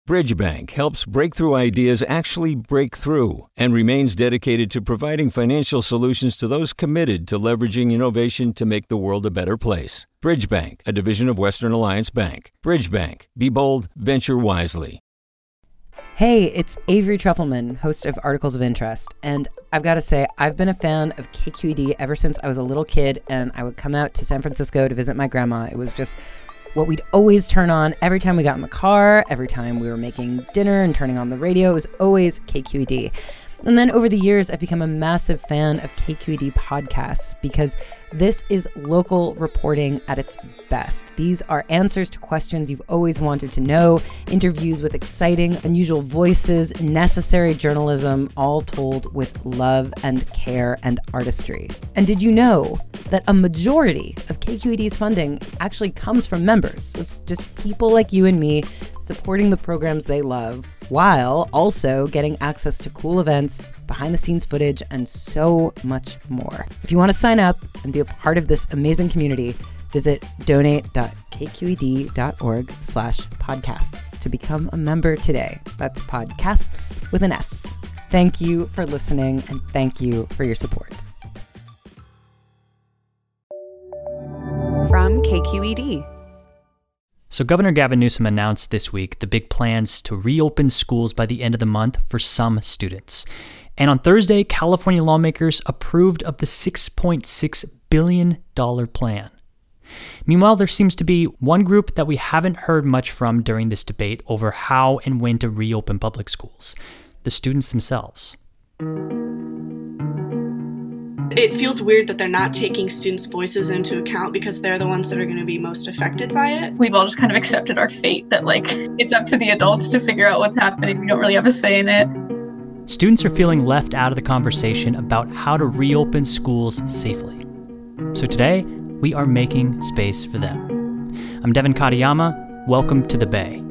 Bridgebank helps breakthrough ideas actually break through and remains dedicated to providing financial solutions to those committed to leveraging innovation to make the world a better place. Bridgebank, a division of Western Alliance Bank. Bridgebank. Be bold, venture wisely. Hey, it's Avery Trufelman, host of Articles of Interest, and I've got to say, I've been a fan of KQED ever since I was a little kid and I would come out to San Francisco to visit my grandma. It was just what we'd always turn on every time we got in the car, every time we were making dinner and turning on the radio. It was always KQED. And then over the years, I've become a massive fan of KQED podcasts because this is local reporting at its best. These are answers to questions you've always wanted to know, interviews with exciting, unusual voices, necessary journalism, all told with love and care and artistry. And did you know that a majority of KQED's funding actually comes from members? It's just people like you and me supporting the programs they love, while also getting access to cool events, behind-the-scenes footage, and so much more. If you want to sign up and be a part of this amazing community, visit donate.kqed.org/podcasts to become a member today. That's podcasts with an S. Thank you for listening, and thank you for your support. From KQED. So Governor Gavin Newsom announced this week the big plans to reopen schools by the end of the month for some students. And on Thursday, California lawmakers approved of the $6.6 billion plan. Meanwhile, there seems to be one group that we haven't heard much from during this debate over how and when to reopen public schools: the students themselves. It feels weird that they're not taking students' voices into account because they're the ones that are going to be most affected by it. We've all just kind of accepted our fate that, it's up to the adults to figure out what's happening. We don't really have a say in it. Students are feeling left out of the conversation about how to reopen schools safely. So today, we are making space for them. I'm Devin Katayama. Welcome to the Bay.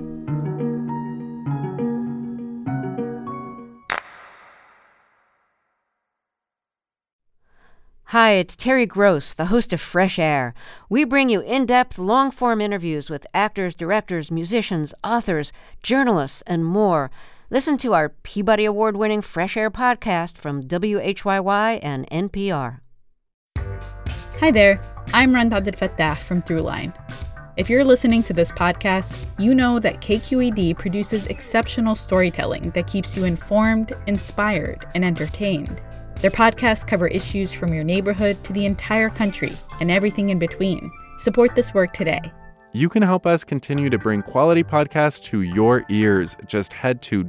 Hi, it's Terry Gross, the host of Fresh Air. We bring you in-depth, long-form interviews with actors, directors, musicians, authors, journalists, and more. Listen to our Peabody Award-winning Fresh Air podcast from WHYY and NPR. Hi there, I'm Rand Abdel-Fattah from Throughline. If you're listening to this podcast, you know that KQED produces exceptional storytelling that keeps you informed, inspired, and entertained. Their podcasts cover issues from your neighborhood to the entire country and everything in between. Support this work today. You can help us continue to bring quality podcasts to your ears. Just head to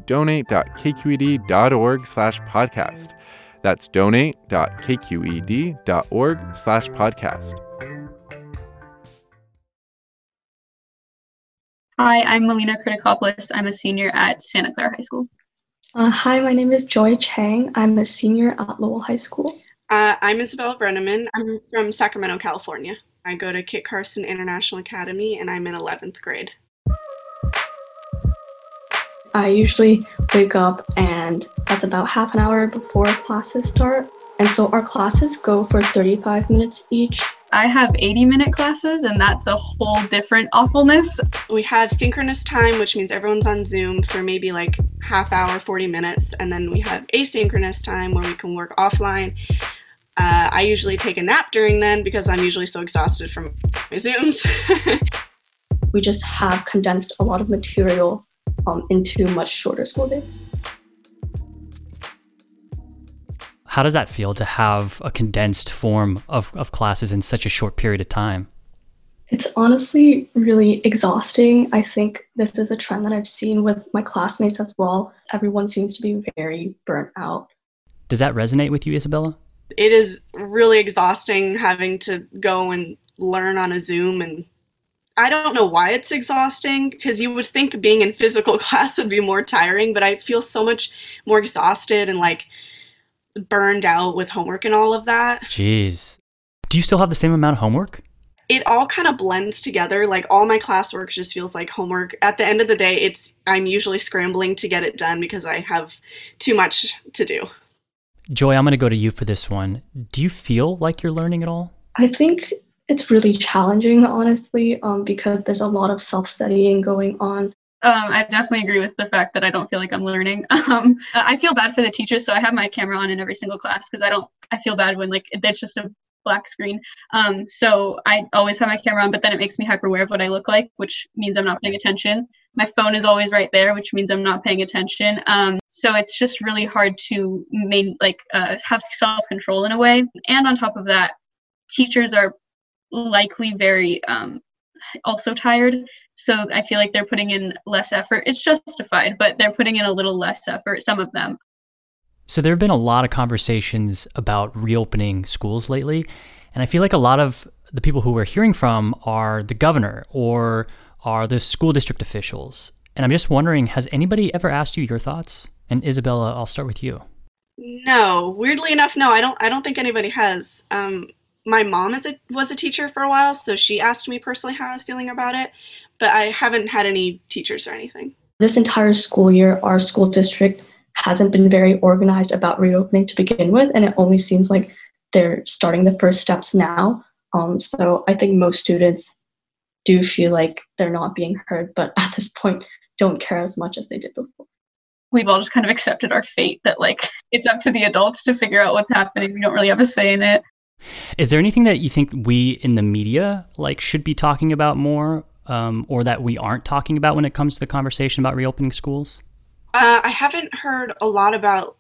donate.kqed.org/podcast. That's donate.kqed.org/podcast. Hi, I'm Melina Kritikopoulos. I'm a senior at Santa Clara High School. Hi, my name is Joy Chang. I'm a senior at Lowell High School. I'm Isabella Brenneman. I'm from Sacramento, California. I go to Kit Carson International Academy, and I'm in 11th grade. I usually wake up, and that's about half an hour before classes start. And so our classes go for 35 minutes each. I have 80-minute classes, and that's a whole different awfulness. We have synchronous time, which means everyone's on Zoom for maybe half hour, 40 minutes. And then we have asynchronous time where we can work offline. I usually take a nap during then because I'm usually so exhausted from my Zooms. We just have condensed a lot of material into much shorter school days. How does that feel to have a condensed form of classes in such a short period of time? It's honestly really exhausting. I think this is a trend that I've seen with my classmates as well. Everyone seems to be very burnt out. Does that resonate with you, Isabella? It is really exhausting having to go and learn on a Zoom, and I don't know why it's exhausting, because you would think being in physical class would be more tiring, but I feel so much more exhausted and burned out with homework and all of that. Jeez. Do you still have the same amount of homework? It all kind of blends together. All my classwork just feels like homework. At the end of the day, I'm usually scrambling to get it done because I have too much to do. Joy, I'm going to go to you for this one. Do you feel like you're learning at all? I think it's really challenging, honestly, because there's a lot of self-studying going on. I definitely agree with the fact that I don't feel like I'm learning. I feel bad for the teachers, so I have my camera on in every single class because I feel bad when like it's just a black screen. So I always have my camera on, but then it makes me hyper aware of what I look like, which means I'm not paying attention. My phone is always right there, which means I'm not paying attention. So it's just really hard to have self-control in a way. And on top of that, teachers are likely very also tired. So I feel like they're putting in less effort. It's justified, but they're putting in a little less effort, some of them. So there have been a lot of conversations about reopening schools lately. And I feel like a lot of the people who we're hearing from are the governor or are the school district officials. And I'm just wondering, has anybody ever asked you your thoughts? And Isabella, I'll start with you. No, weirdly enough, no, I don't think anybody has. My mom was a teacher for a while, so she asked me personally how I was feeling about it, but I haven't had any teachers or anything. This entire school year, our school district hasn't been very organized about reopening to begin with, and it only seems like they're starting the first steps now. So I think most students do feel like they're not being heard, but at this point don't care as much as they did before. We've all just kind of accepted our fate that like it's up to the adults to figure out what's happening. We don't really have a say in it. Is there anything that you think we in the media like should be talking about more, or that we aren't talking about when it comes to the conversation about reopening schools? I haven't heard a lot about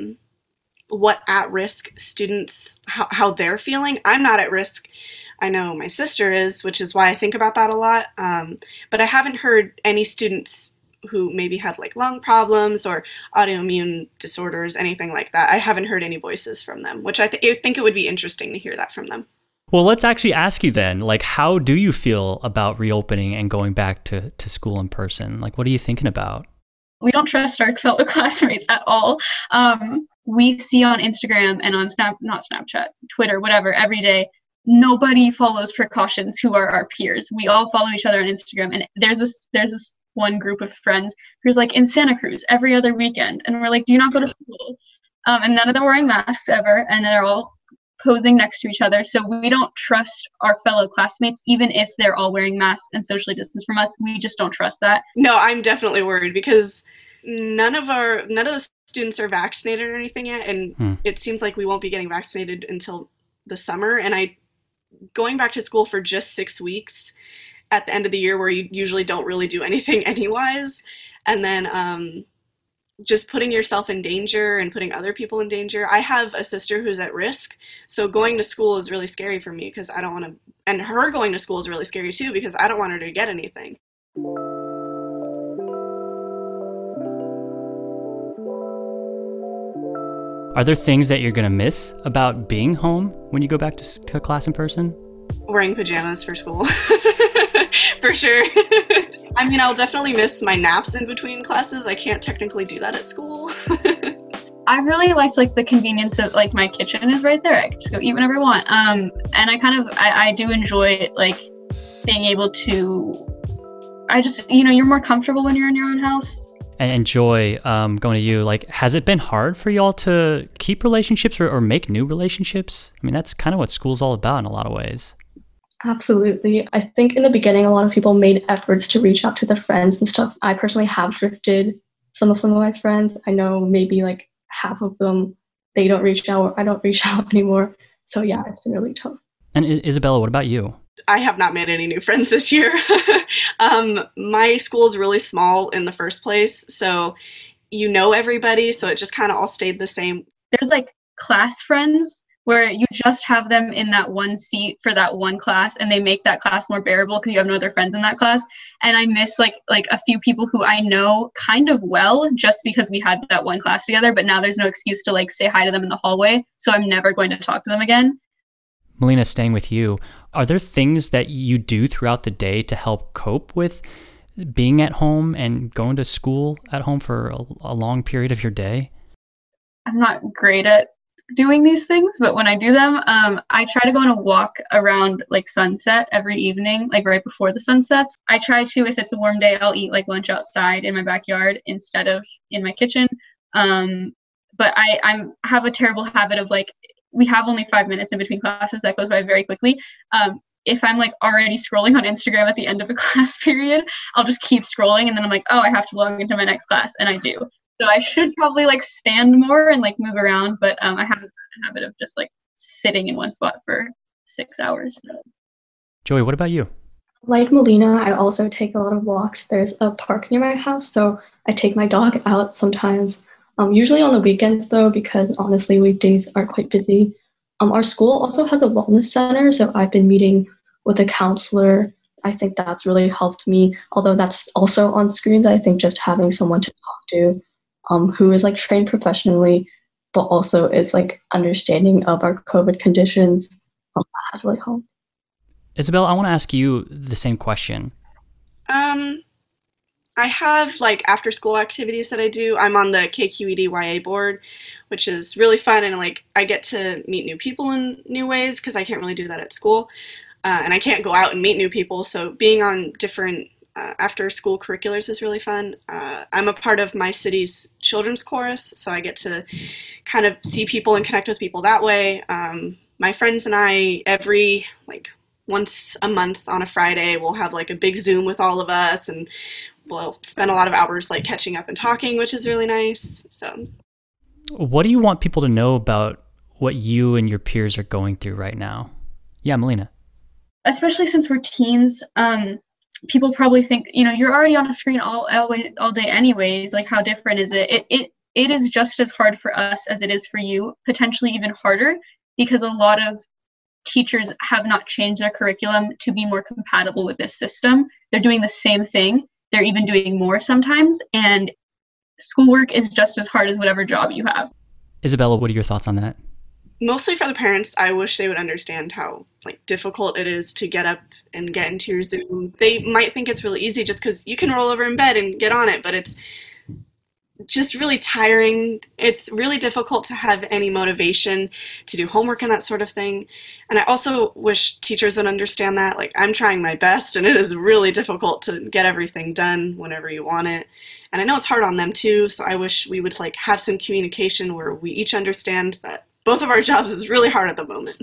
what at-risk students, how they're feeling. I'm not at risk. I know my sister is, which is why I think about that a lot. But I haven't heard any students who maybe have like lung problems or autoimmune disorders, anything like that. I haven't heard any voices from them, which I think it would be interesting to hear that from them. Well, let's actually ask you then, like, how do you feel about reopening and going back to school in person? Like, what are you thinking about? We don't trust our fellow classmates at all. We see on Instagram and on not Snapchat, Twitter, whatever, every day, nobody follows precautions who are our peers. We all follow each other on Instagram. And there's this one group of friends who's like in Santa Cruz every other weekend. And we're like, do you not go to school? And none of them are wearing masks ever. And they're all posing next to each other. So we don't trust our fellow classmates, even if they're all wearing masks and socially distanced from us. We just don't trust that. No, I'm definitely worried because none of the students are vaccinated or anything yet. And it seems like we won't be getting vaccinated until the summer. And going back to school for just 6 weeks at the end of the year where you usually don't really do anything anyways. And then just putting yourself in danger and putting other people in danger. I have a sister who's at risk. So going to school is really scary for me because I don't want to, and her going to school is really scary too because I don't want her to get anything. Are there things that you're going to miss about being home when you go back to class in person? Wearing pajamas for school. For sure. I mean, I'll definitely miss my naps in between classes. I can't technically do that at school. I really liked like the convenience of like my kitchen is right there. I can just go eat whenever I want. And I do enjoy like being able to, you're more comfortable when you're in your own house. And Joy, going to you, like, has it been hard for y'all to keep relationships or make new relationships? I mean, that's kind of what school's all about in a lot of ways. Absolutely. I think in the beginning, a lot of people made efforts to reach out to their friends and stuff. I personally have drifted some of my friends. I know maybe like half of them, they don't reach out or I don't reach out anymore. So yeah, it's been really tough. And Isabella, what about you? I have not made any new friends this year. My school is really small in the first place. So you know everybody. So it just kind of all stayed the same. There's like class friends where you just have them in that one seat for that one class and they make that class more bearable because you have no other friends in that class. And I miss like a few people who I know kind of well just because we had that one class together, but now there's no excuse to like say hi to them in the hallway. So I'm never going to talk to them again. Melina, staying with you, are there things that you do throughout the day to help cope with being at home and going to school at home for a long period of your day? I'm not great at doing these things, but when I do them, I try to go on a walk around like sunset every evening, like right before the sun sets. I try to, if it's a warm day, I'll eat like lunch outside in my backyard instead of in my kitchen. But I have a terrible habit of like, we have only 5 minutes in between classes. That goes by very quickly. if I'm like already scrolling on Instagram at the end of a class period, I'll just keep scrolling, and then I'm like, oh, I have to log into my next class, and I do. So I should probably like stand more and like move around, but I have a habit of just like sitting in one spot for 6 hours. Joey, what about you? Like Melina, I also take a lot of walks. There's a park near my house, so I take my dog out sometimes. Usually on the weekends though, because honestly weekdays are quite busy. Our school also has a wellness center, so I've been meeting with a counselor. I think that's really helped me, although that's also on screens. I think just having someone to talk to who is like trained professionally, but also is like understanding of our COVID conditions has really helped. Isabel, I want to ask you the same question. I have like after school activities that I do. I'm on the KQED YA board, which is really fun, and like I get to meet new people in new ways because I can't really do that at school, and I can't go out and meet new people. So being on different after school curriculars is really fun. I'm a part of my city's children's chorus, so I get to kind of see people and connect with people that way. My friends and I, every like once a month on a Friday, we'll have like a big Zoom with all of us, and we'll spend a lot of hours like catching up and talking, which is really nice. So what do you want people to know about what you and your peers are going through right now? Yeah, Melina. Especially since we're teens, people probably think, you're already on a screen all day anyways. Like, how different is it? It is just as hard for us as it is for you, potentially even harder, because a lot of teachers have not changed their curriculum to be more compatible with this system. They're doing the same thing. They're even doing more sometimes. And schoolwork is just as hard as whatever job you have. Isabella, what are your thoughts on that? Mostly for the parents, I wish they would understand how like difficult it is to get up and get into your Zoom. They might think it's really easy just because you can roll over in bed and get on it, but it's just really tiring. It's really difficult to have any motivation to do homework and that sort of thing. And I also wish teachers would understand that. Like, I'm trying my best, and it is really difficult to get everything done whenever you want it. And I know it's hard on them too, so I wish we would like have some communication where we each understand that both of our jobs is really hard at the moment.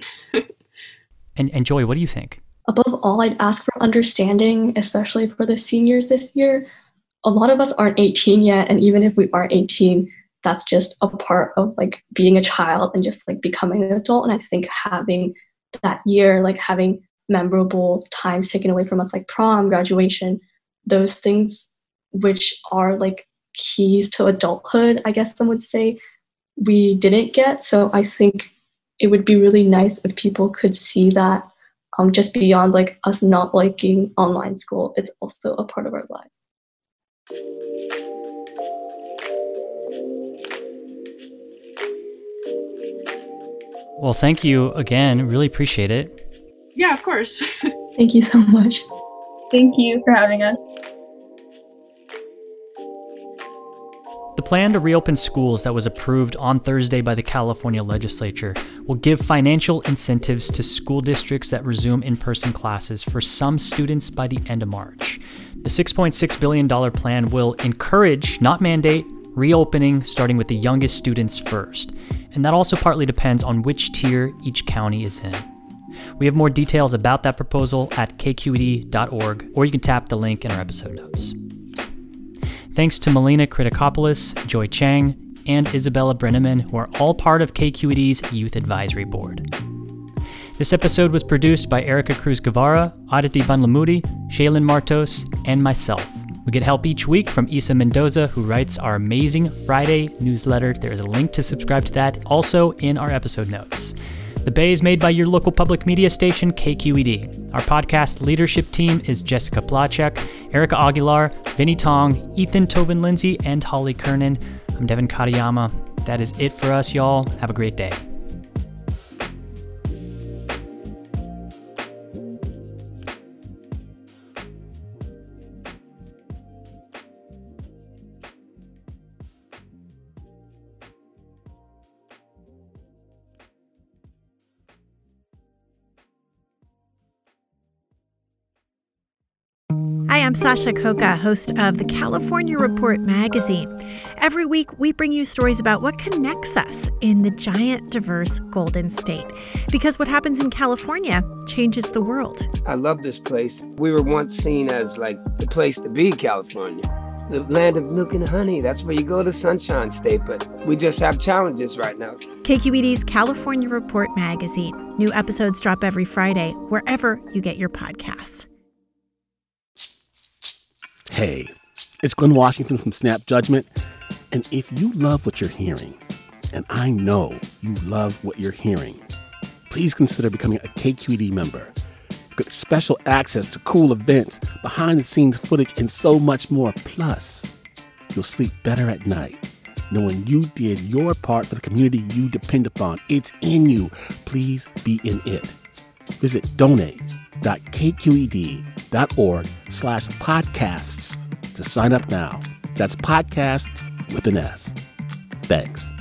And Joy, what do you think? Above all, I'd ask for understanding, especially for the seniors this year. A lot of us aren't 18 yet, and even if we are 18, that's just a part of like being a child and just like becoming an adult. And I think having that year, like having memorable times taken away from us, like prom, graduation, those things which are like keys to adulthood, I guess some would say, we didn't get. So I think it would be really nice if people could see that just beyond like us not liking online school, it's also a part of our lives. Well, thank you again. Really appreciate it. Yeah, of course. Thank you so much. Thank you for having us. The plan to reopen schools that was approved on Thursday by the California legislature will give financial incentives to school districts that resume in-person classes for some students by the end of March. The $6.6 billion plan will encourage, not mandate, reopening starting with the youngest students first. And that also partly depends on which tier each county is in. We have more details about that proposal at kqed.org, or you can tap the link in our episode notes. Thanks to Melina Kritikopoulos, Joy Chang, and Isabella Brenneman, who are all part of KQED's Youth Advisory Board. This episode was produced by Erica Cruz Guevara, Aditi Banlamudi, Shaylin Martos, and myself. We get help each week from Isa Mendoza, who writes our amazing Friday newsletter. There is a link to subscribe to that also in our episode notes. The Bay is made by your local public media station, KQED. Our podcast leadership team is Jessica Plachek, Erica Aguilar, Vinny Tong, Ethan Tobin Lindsay, and Holly Kernan. I'm Devin Katayama. That is it for us, y'all. Have a great day. Hi, I'm Sasha Khokha, host of the California Report magazine. Every week, we bring you stories about what connects us in the giant, diverse Golden State. Because what happens in California changes the world. I love this place. We were once seen as like the place to be, California. The land of milk and honey. That's where you go to Sunshine State, but we just have challenges right now. KQED's California Report magazine. New episodes drop every Friday, wherever you get your podcasts. Hey, it's Glenn Washington from Snap Judgment. And if you love what you're hearing, and I know you love what you're hearing, please consider becoming a KQED member. You get special access to cool events, behind-the-scenes footage, and so much more. Plus, you'll sleep better at night knowing you did your part for the community you depend upon. It's in you. Please be in it. Visit donate.kqed.org/podcasts to sign up now. That's podcast with an S. Thanks.